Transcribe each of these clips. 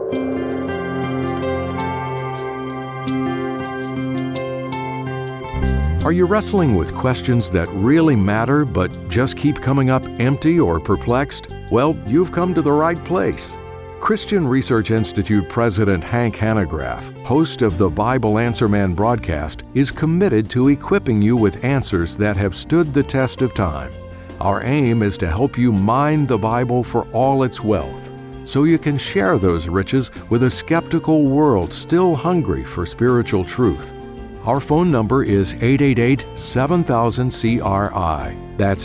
Are you wrestling with questions that really matter but just keep coming up empty or perplexed? Well, you've come to the right place. Christian Research Institute President Hank Hanegraaff, host of the Bible Answer Man broadcast, is committed to equipping you with answers that have stood the test of time. Our aim is to help you mine the Bible for all its wealth, so you can share those riches with a skeptical world still hungry for spiritual truth. Our phone number is 888-7000-CRI. That's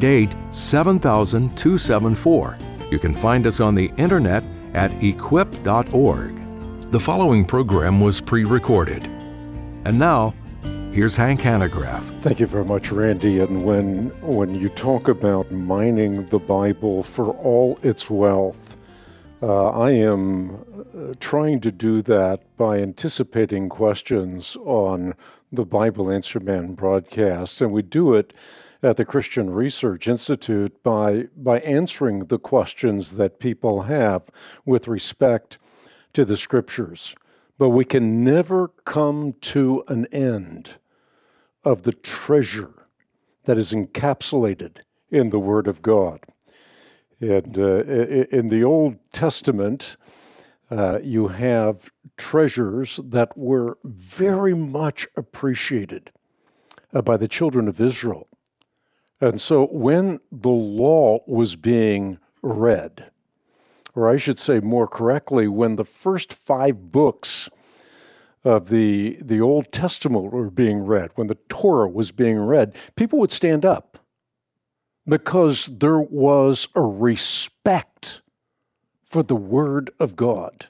888-7000-274. You can find us on the internet at equip.org. The following program was pre-recorded. And now, here's Hank Hanegraaff. Thank you very much, Randy. And when you talk about mining the Bible for all its wealth, I am trying to do that by anticipating questions on the Bible Answer Man broadcast, and we do it at the Christian Research Institute by answering the questions that people have with respect to the Scriptures. But we can never come to an end of the treasure that is encapsulated in the Word of God. And in the Old Testament, you have treasures that were very much appreciated by the children of Israel. And so when the law was being read, or I should say more correctly, when the first 5 books of the Old Testament were being read, when the Torah was being read, people would stand up because there was a respect for the Word of God.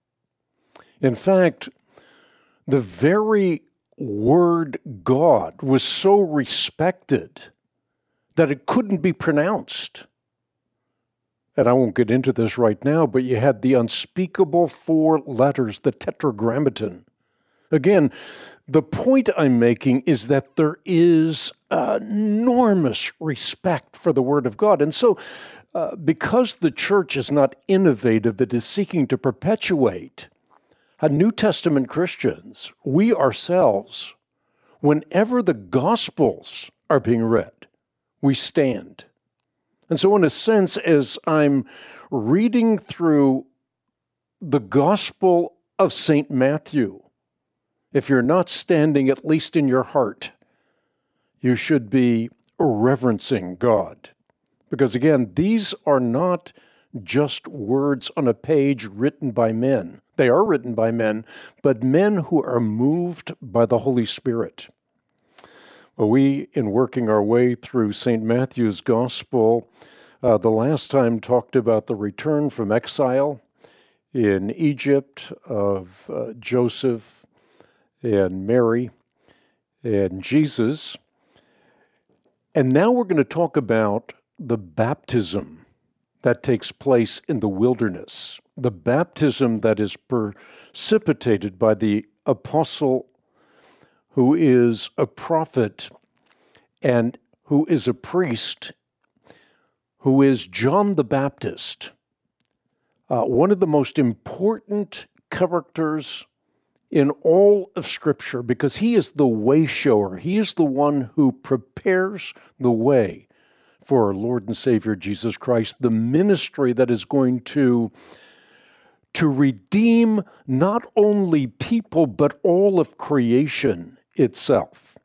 In fact, the very word God was so respected that it couldn't be pronounced. And I won't get into this right now, but you had the unspeakable 4 letters, the Tetragrammaton. Again, the point I'm making is that there is enormous respect for the Word of God. And so, because the church is not innovative, it is seeking to perpetuate New Testament Christians, we ourselves, whenever the Gospels are being read, we stand. And so in a sense, as I'm reading through the Gospel of St. Matthew, if you're not standing, at least in your heart, you should be reverencing God. Because again, these are not just words on a page written by men. They are written by men, but men who are moved by the Holy Spirit. Well, we, in working our way through St. Matthew's Gospel, the last time talked about the return from exile in Egypt of Joseph and Mary and Jesus. And now we're going to talk about the baptism that takes place in the wilderness, the baptism that is precipitated by the apostle who is a prophet and who is a priest, who is John the Baptist, one of the most important characters in all of Scripture, because he is the way shower. He is the one who prepares the way for our Lord and Savior Jesus Christ, the ministry that is going to redeem not only people, but all of creation itself.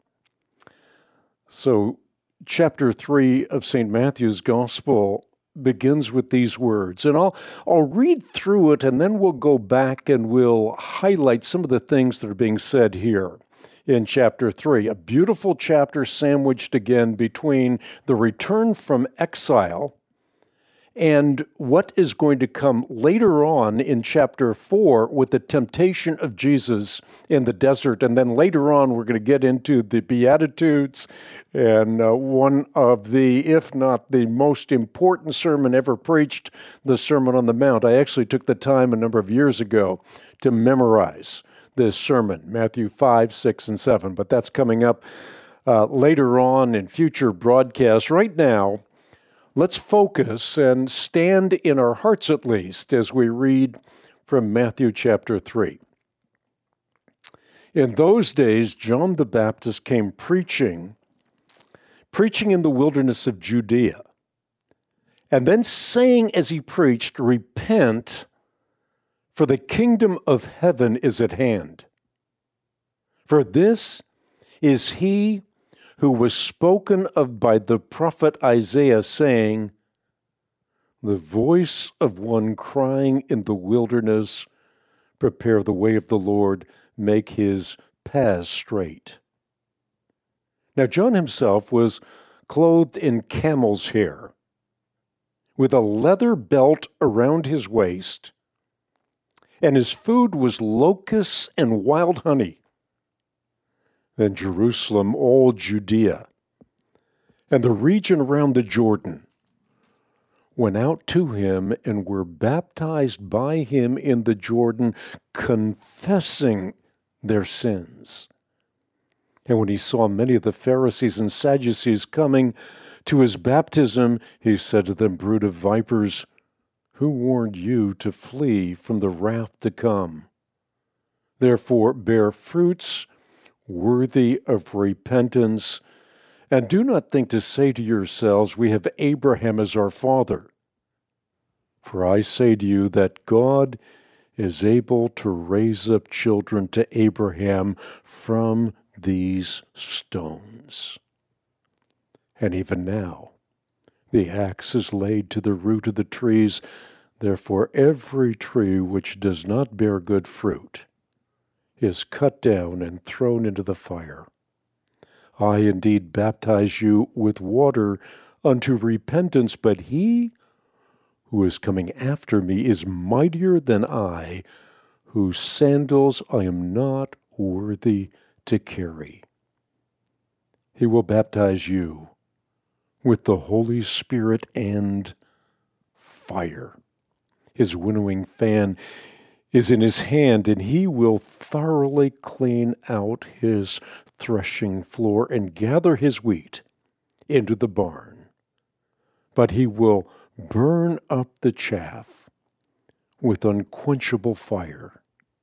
So, chapter 3 of St. Matthew's Gospel begins with these words, and I'll read through it, and then we'll go back and we'll highlight some of the things that are being said here in chapter 3. A beautiful chapter sandwiched again between the return from exile and what is going to come later on in chapter 4 with the temptation of Jesus in the desert. And then later on, we're going to get into the Beatitudes and one of the, if not the most important sermon ever preached, the Sermon on the Mount. I actually took the time a number of years ago to memorize this sermon, Matthew 5, 6, and 7. But that's coming up later on in future broadcasts. Right now, let's focus and stand in our hearts at least as we read from Matthew chapter 3. In those days, John the Baptist came preaching in the wilderness of Judea, and then saying as he preached, "Repent, for the kingdom of heaven is at hand. For this is he who was spoken of by the prophet Isaiah, saying, the voice of one crying in the wilderness, prepare the way of the Lord, make his paths straight." Now John himself was clothed in camel's hair, with a leather belt around his waist, and his food was locusts and wild honey. Then Jerusalem, all Judea, and the region around the Jordan went out to him and were baptized by him in the Jordan, confessing their sins. And when he saw many of the Pharisees and Sadducees coming to his baptism, he said to them, "Brood of vipers, who warned you to flee from the wrath to come? Therefore bear fruits worthy of repentance, and do not think to say to yourselves, we have Abraham as our father. For I say to you that God is able to raise up children to Abraham from these stones. And even now, the axe is laid to the root of the trees. Therefore every tree which does not bear good fruit is cut down and thrown into the fire. I indeed baptize you with water unto repentance, but he who is coming after me is mightier than I, whose sandals I am not worthy to carry. He will baptize you with the Holy Spirit and fire. His winnowing fan is in his hand, and he will thoroughly clean out his threshing floor and gather his wheat into the barn. But he will burn up the chaff with unquenchable fire."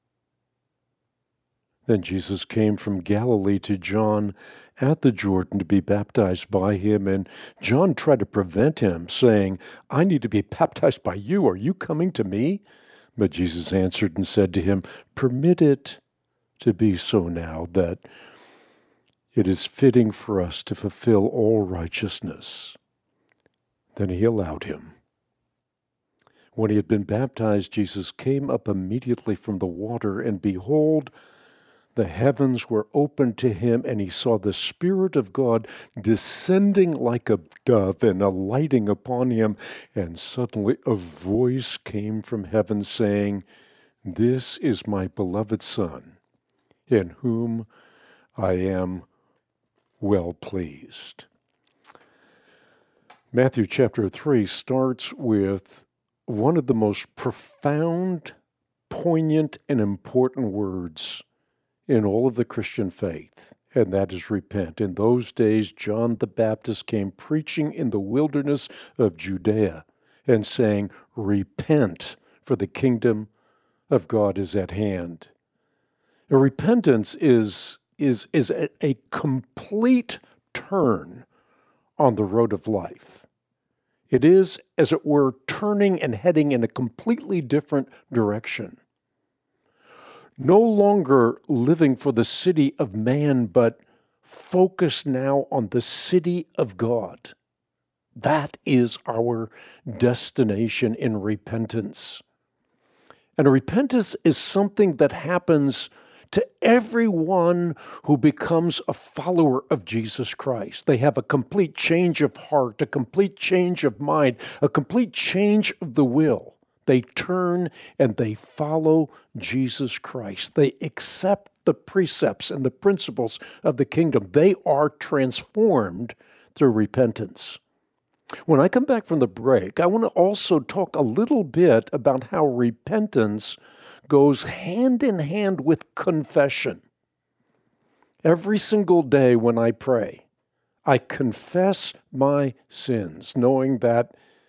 Then Jesus came from Galilee to John at the Jordan to be baptized by him, and John tried to prevent him, saying, "I need to be baptized by you. Are you coming to me?" But Jesus answered and said to him, "Permit it to be so now, that it is fitting for us to fulfill all righteousness." Then he allowed him. When he had been baptized, Jesus came up immediately from the water, and behold, the heavens were opened to him, and he saw the Spirit of God descending like a dove and alighting upon him. And suddenly a voice came from heaven saying, "This is my beloved Son, in whom I am well pleased." Matthew chapter 3 starts with one of the most profound, poignant, and important words in all of the Christian faith, and that is repent. In those days, John the Baptist came preaching in the wilderness of Judea and saying, "Repent, for the kingdom of God is at hand." And repentance is a complete turn on the road of life. It is, as it were, turning and heading in a completely different direction. No longer living for the city of man, but focused now on the city of God. That is our destination in repentance. And repentance is something that happens to everyone who becomes a follower of Jesus Christ. They have a complete change of heart, a complete change of mind, a complete change of the will. They turn and they follow Jesus Christ. They accept the precepts and the principles of the kingdom. They are transformed through repentance. When I come back from the break, I want to also talk a little bit about how repentance goes hand in hand with confession. Every single day when I pray, I confess my sins, knowing that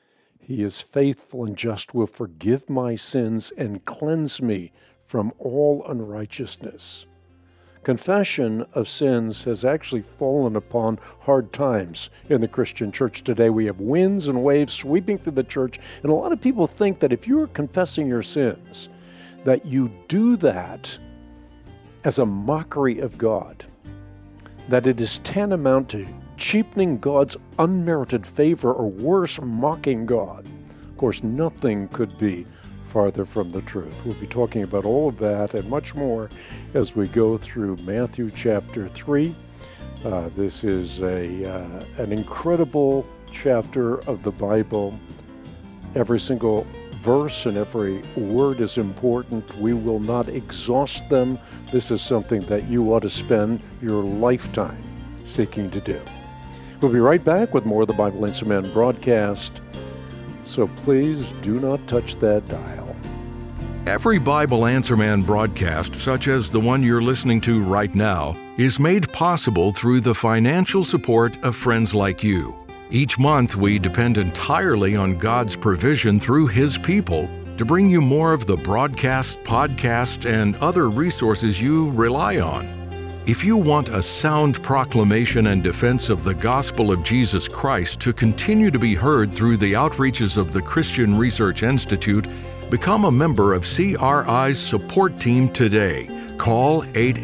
He is faithful and just, will forgive my sins and cleanse me from all unrighteousness. Confession of sins has actually fallen upon hard times in the Christian church today. We have winds and waves sweeping through the church, and a lot of people think that if you're confessing your sins, that you do that as a mockery of God, that it is tantamount to cheapening God's unmerited favor, or worse, mocking God. Of course, nothing could be farther from the truth. We'll be talking about all of that and much more as we go through Matthew chapter 3. This is an incredible chapter of the Bible. Every single verse and every word is important. We will not exhaust them. This is something that you ought to spend your lifetime seeking to do. We'll be right back with more of the Bible Answer Man broadcast, so please do not touch that dial. Every Bible Answer Man broadcast, such as the one you're listening to right now, is made possible through the financial support of friends like you. Each month, we depend entirely on God's provision through His people to bring you more of the broadcast, podcast, and other resources you rely on. If you want a sound proclamation and defense of the gospel of Jesus Christ to continue to be heard through the outreaches of the Christian Research Institute, become a member of CRI's support team today. Call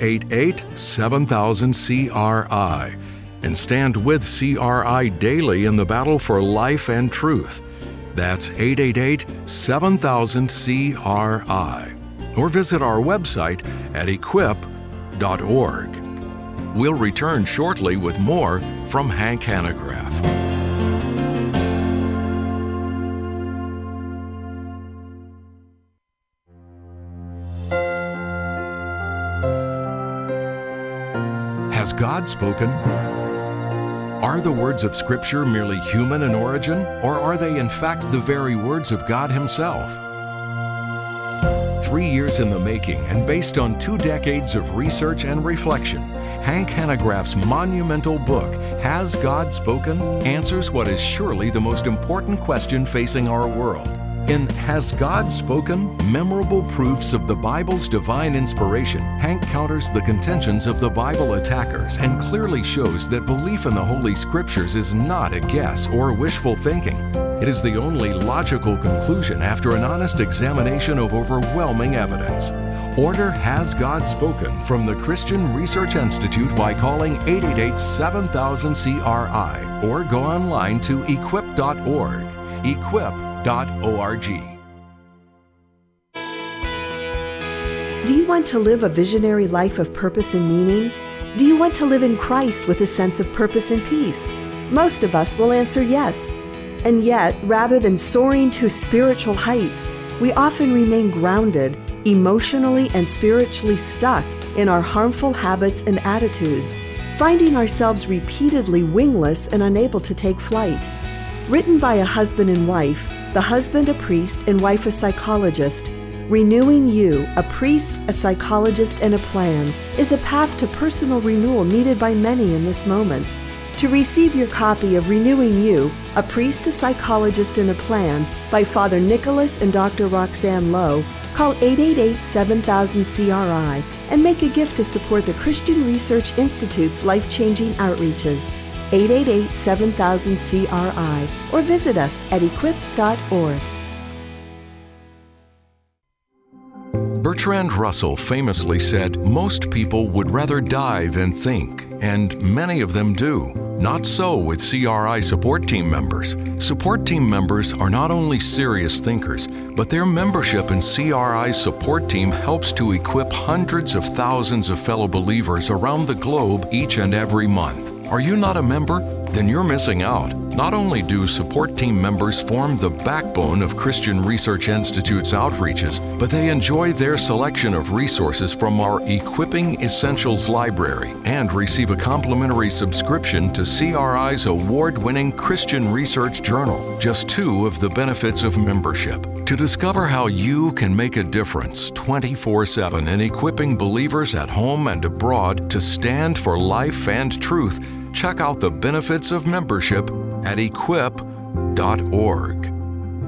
888-7000-CRI and stand with CRI daily in the battle for life and truth. That's 888-7000-CRI. Or visit our website at equip.org. We'll return shortly with more from Hank Hanegraaff. Has God spoken? Are the words of Scripture merely human in origin, or are they in fact the very words of God Himself? 3 years in the making and based on 2 decades of research and reflection, Hank Hanegraaff's monumental book, Has God Spoken?, answers what is surely the most important question facing our world. In Has God Spoken? Memorable Proofs of the Bible's Divine Inspiration, Hank counters the contentions of the Bible attackers and clearly shows that belief in the Holy Scriptures is not a guess or wishful thinking. It is the only logical conclusion after an honest examination of overwhelming evidence. Order Has God Spoken from the Christian Research Institute by calling 888-7000-CRI or go online to equip.org. Equip.org. Do you want to live a visionary life of purpose and meaning? Do you want to live in Christ with a sense of purpose and peace? Most of us will answer yes. And yet, rather than soaring to spiritual heights, we often remain grounded, emotionally and spiritually stuck in our harmful habits and attitudes, finding ourselves repeatedly wingless and unable to take flight. Written by a husband and wife, the husband a priest and wife a psychologist, Renewing You, a priest, a psychologist, and a plan is a path to personal renewal needed by many in this moment. To receive your copy of Renewing You, a priest, a psychologist, and a plan by Father Nicholas and Dr. Roxanne Lowe, call 888-7000-CRI and make a gift to support the Christian Research Institute's life-changing outreaches. 888-7000-CRI or visit us at equip.org. Bertrand Russell famously said, "Most people would rather die than think," and many of them do. Not so with CRI support team members. Support team members are not only serious thinkers, but their membership in CRI's support team helps to equip hundreds of thousands of fellow believers around the globe each and every month. Are you not a member? Then you're missing out. Not only do support team members form the backbone of Christian Research Institute's outreaches, but they enjoy their selection of resources from our Equipping Essentials library and receive a complimentary subscription to CRI's award-winning Christian Research Journal, just 2 of the benefits of membership. To discover how you can make a difference 24/7 in equipping believers at home and abroad to stand for life and truth, check out the benefits of membership at equip.org.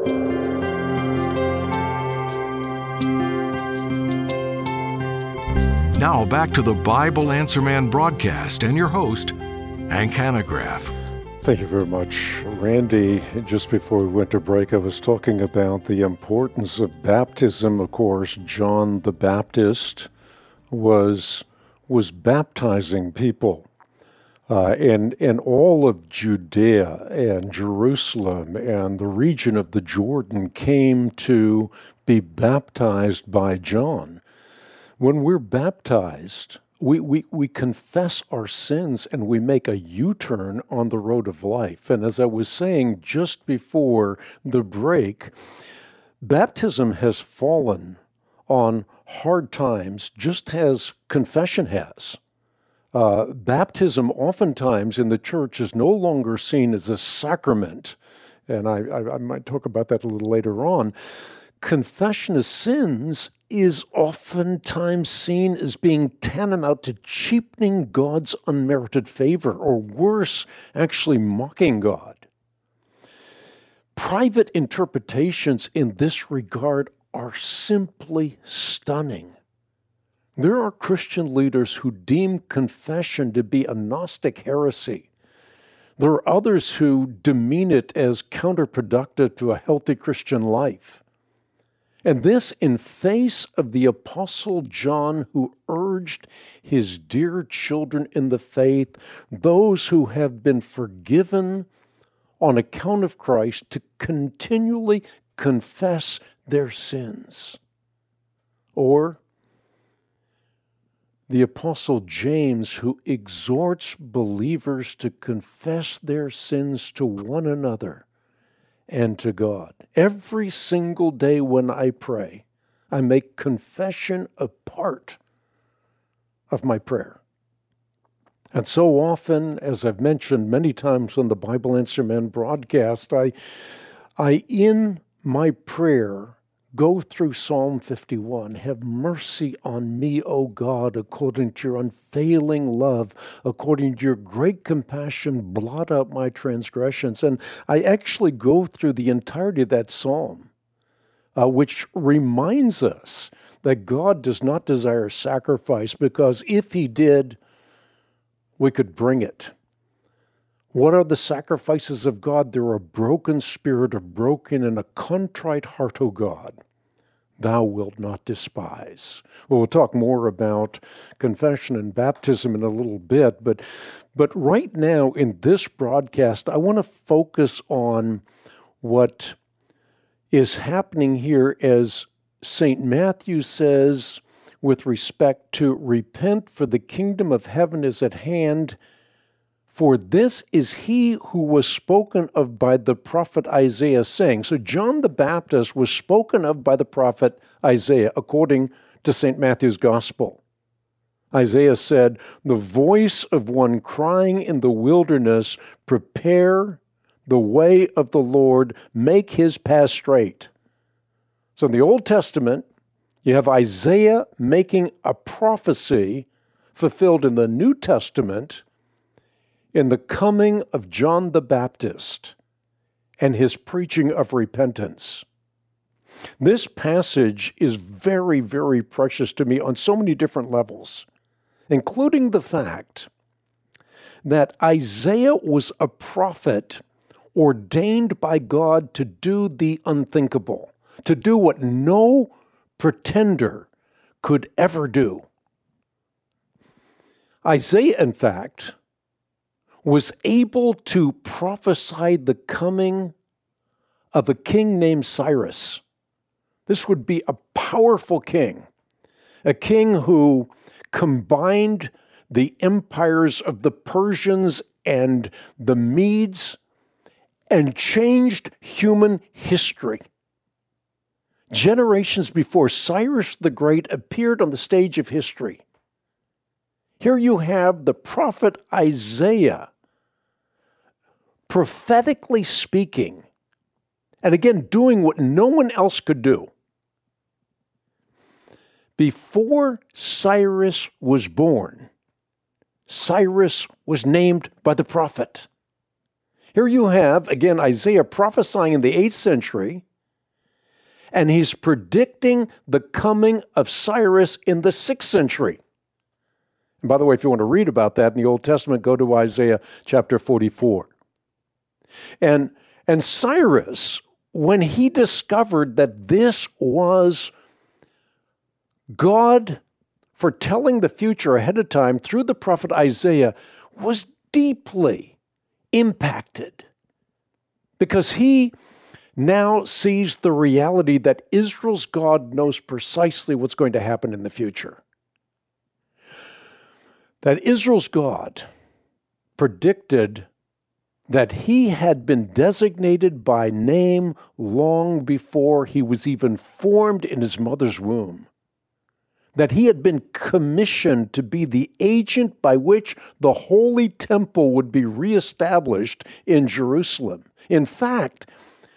Now back to the Bible Answer Man broadcast and your host, Hank Hanegraaff. Thank you very much, Randy. Just before we went to break, I was talking about the importance of baptism. Of course, John the Baptist was baptizing people. And all of Judea and Jerusalem and the region of the Jordan came to be baptized by John. When we're baptized, we confess our sins and we make a U-turn on the road of life. And as I was saying just before the break, baptism has fallen on hard times just as confession has. Baptism oftentimes in the church is no longer seen as a sacrament, and I might talk about that a little later on. Confession of sins is oftentimes seen as being tantamount to cheapening God's unmerited favor, or worse, actually mocking God. Private interpretations in this regard are simply stunning. There are Christian leaders who deem confession to be a Gnostic heresy. There are others who demean it as counterproductive to a healthy Christian life. And this in face of the Apostle John, who urged his dear children in the faith, those who have been forgiven on account of Christ, to continually confess their sins. Or the Apostle James, who exhorts believers to confess their sins to one another and to God. Every single day when I pray, I make confession a part of my prayer. And so often, as I've mentioned many times on the Bible Answer Man broadcast, I in my prayer go through Psalm 51. Have mercy on me, O God, according to your unfailing love, according to your great compassion, blot out my transgressions. And I actually go through the entirety of that psalm, which reminds us that God does not desire sacrifice, because if he did, we could bring it. What are the sacrifices of God? They're a broken spirit, a broken and a contrite heart, O God, thou wilt not despise. Well, we'll talk more about confession and baptism in a little bit, but right now in this broadcast, I want to focus on what is happening here as St. Matthew says with respect to repent, for the kingdom of heaven is at hand. For this is he who was spoken of by the prophet Isaiah, saying. So John the Baptist was spoken of by the prophet Isaiah, according to St. Matthew's Gospel. Isaiah said, the voice of one crying in the wilderness, prepare the way of the Lord, make his path straight. So in the Old Testament, you have Isaiah making a prophecy fulfilled in the New Testament in the coming of John the Baptist and his preaching of repentance. This passage is very, very precious to me on so many different levels, including the fact that Isaiah was a prophet ordained by God to do the unthinkable, to do what no pretender could ever do. Isaiah, in fact, was able to prophesy the coming of a king named Cyrus. This would be a powerful king, a king who combined the empires of the Persians and the Medes and changed human history. Generations before Cyrus the Great appeared on the stage of history, here you have the prophet Isaiah prophetically speaking, and again, doing what no one else could do. Before Cyrus was born, Cyrus was named by the prophet. Here you have, again, Isaiah prophesying in the 8th century, And he's predicting the coming of Cyrus in the 6th century. And by the way, if you want to read about that in the Old Testament, go to Isaiah chapter 44. And Cyrus, when he discovered that this was God foretelling the future ahead of time through the prophet Isaiah, was deeply impacted because he now sees the reality that Israel's God knows precisely what's going to happen in the future. That Israel's God predicted that he had been designated by name long before he was even formed in his mother's womb. That he had been commissioned to be the agent by which the Holy Temple would be reestablished in Jerusalem. In fact,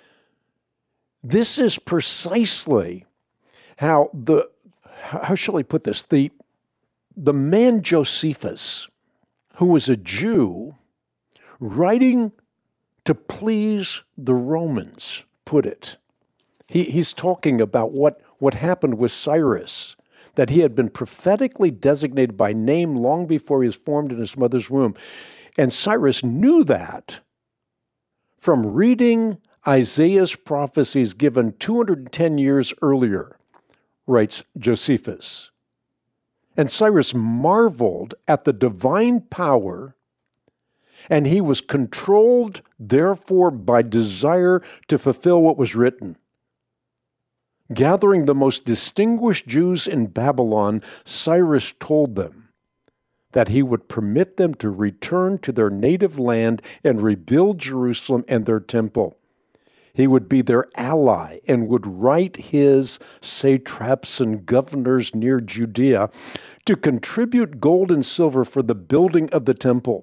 this is precisely how shall I put this? The man Josephus, who was a Jew, writing to please the Romans, put it. He's talking about what happened with Cyrus, that he had been prophetically designated by name long before he was formed in his mother's womb. And Cyrus knew that from reading Isaiah's prophecies given 210 years earlier, writes Josephus. And Cyrus marveled at the divine power, and he was controlled, therefore, by desire to fulfill what was written. Gathering the most distinguished Jews in Babylon, Cyrus told them that he would permit them to return to their native land and rebuild Jerusalem and their temple. He would be their ally and would write his satraps and governors near Judea to contribute gold and silver for the building of the temple.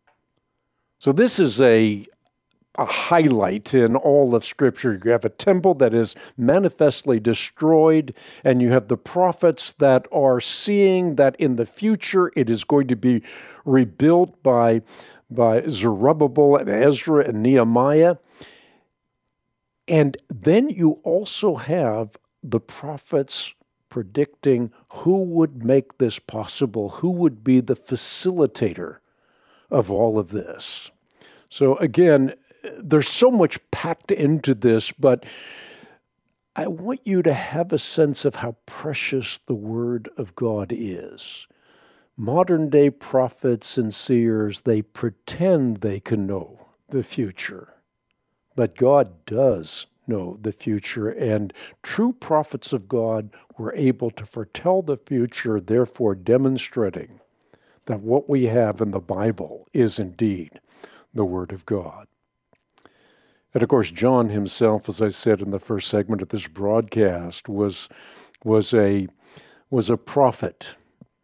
So this is a highlight in all of Scripture. You have a temple that is manifestly destroyed, and you have the prophets that are seeing that in the future it is going to be rebuilt by Zerubbabel and Ezra and Nehemiah. And then you also have the prophets predicting who would make this possible, who would be the facilitator of all of this. So again, there's so much packed into this, but I want you to have a sense of how precious the Word of God is. Modern-day prophets and seers, they pretend they can know the future, but God does know the future, and true prophets of God were able to foretell the future, therefore demonstrating that what we have in the Bible is indeed the Word of God. And of course, John himself, as I said in the first segment of this broadcast, was a prophet,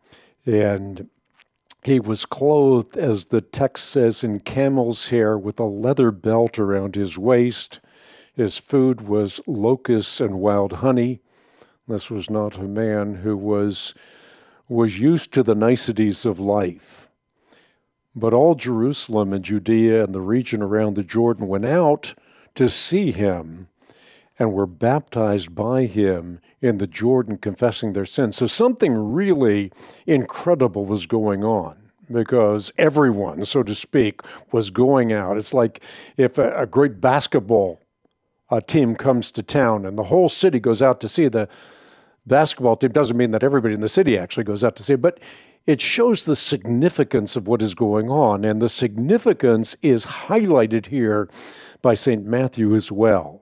and he was clothed, as the text says, in camel's hair with a leather belt around his waist. His food was locusts and wild honey. This was not a man who was used to the niceties of life. But all Jerusalem and Judea and the region around the Jordan went out to see him and were baptized by him in the Jordan, confessing their sins. So something really incredible was going on, because everyone, so to speak, was going out. It's like if a great basketball team comes to town and the whole city goes out to see the basketball team. Doesn't mean that everybody in the city actually goes out to see it, but it shows the significance of what is going on, and the significance is highlighted here by St. Matthew as well.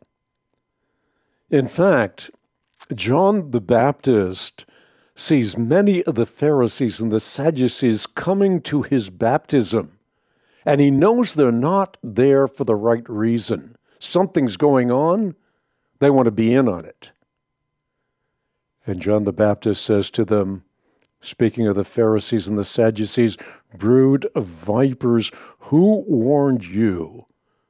In fact, John the Baptist sees many of the Pharisees and the Sadducees coming to his baptism, and he knows they're not there for the right reason. Something's going on. They want to be in on it. And John the Baptist says to them, speaking of the Pharisees and the Sadducees, "Brood of vipers, who warned you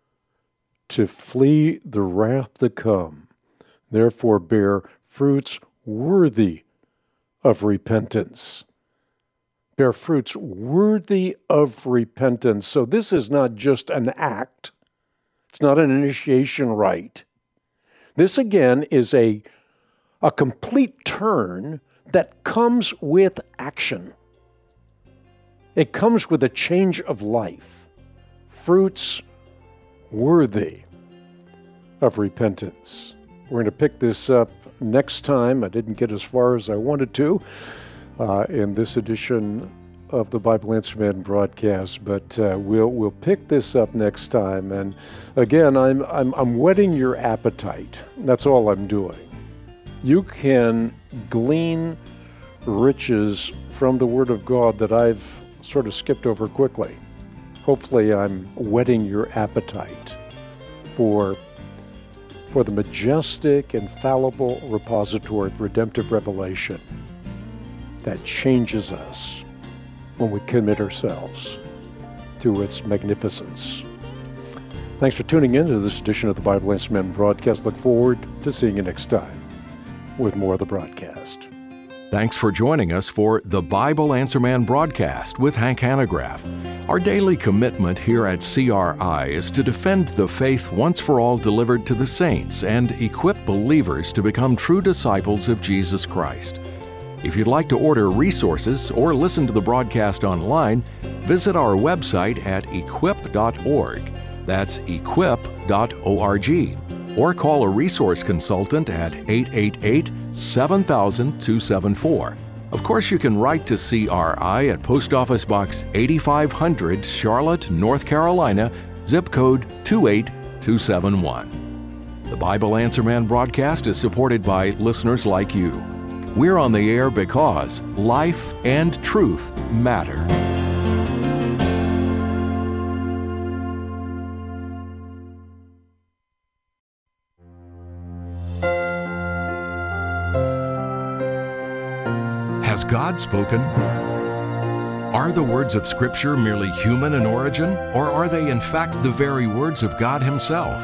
to flee the wrath to come? Therefore bear fruits worthy of repentance." Bear fruits worthy of repentance. So this is not just an act. It's not an initiation rite. This again is a complete turn that comes with action. It comes with a change of life, fruits worthy of repentance. We're going to pick this up next time. I didn't get as far as I wanted to in this edition of the Bible Answer Man broadcast, but we'll pick this up next time. And again, I'm whetting your appetite. That's all I'm doing. You can glean riches from the Word of God that I've sort of skipped over quickly. Hopefully, I'm whetting your appetite for the majestic, infallible repository of redemptive revelation that changes us when we commit ourselves to its magnificence. Thanks for tuning in to this edition of the Bible Answer Man broadcast. Look forward to seeing you next time with more of the broadcast. Thanks for joining us for the Bible Answer Man broadcast with Hank Hanegraaff. Our daily commitment here at CRI is to defend the faith once for all delivered to the saints and equip believers to become true disciples of Jesus Christ. If you'd like to order resources or listen to the broadcast online, visit our website at equip.org. That's equip.org. Or call a resource consultant at 888-7000-274. Of course, you can write to CRI at Post Office Box 8500, Charlotte, North Carolina, zip code 28271. The Bible Answer Man broadcast is supported by listeners like you. We're on the air because life and truth matter. Has God spoken? Are the words of Scripture merely human in origin, or are they in fact the very words of God Himself?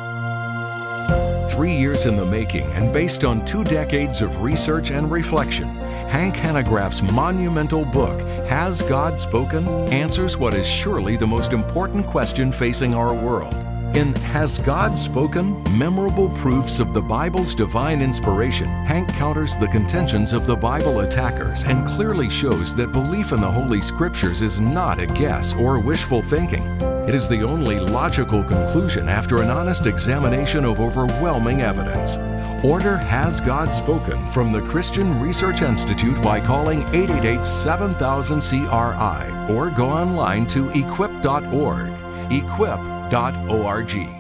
3 years in the making and based on 2 decades of research and reflection, Hank Hanegraaff's monumental book, Has God Spoken?, answers what is surely the most important question facing our world. In Has God Spoken? Memorable Proofs of the Bible's Divine Inspiration, Hank counters the contentions of the Bible attackers and clearly shows that belief in the Holy Scriptures is not a guess or wishful thinking. It is the only logical conclusion after an honest examination of overwhelming evidence. Order Has God Spoken from the Christian Research Institute by calling 888-7000-CRI or go online to equip.org. Equip.org.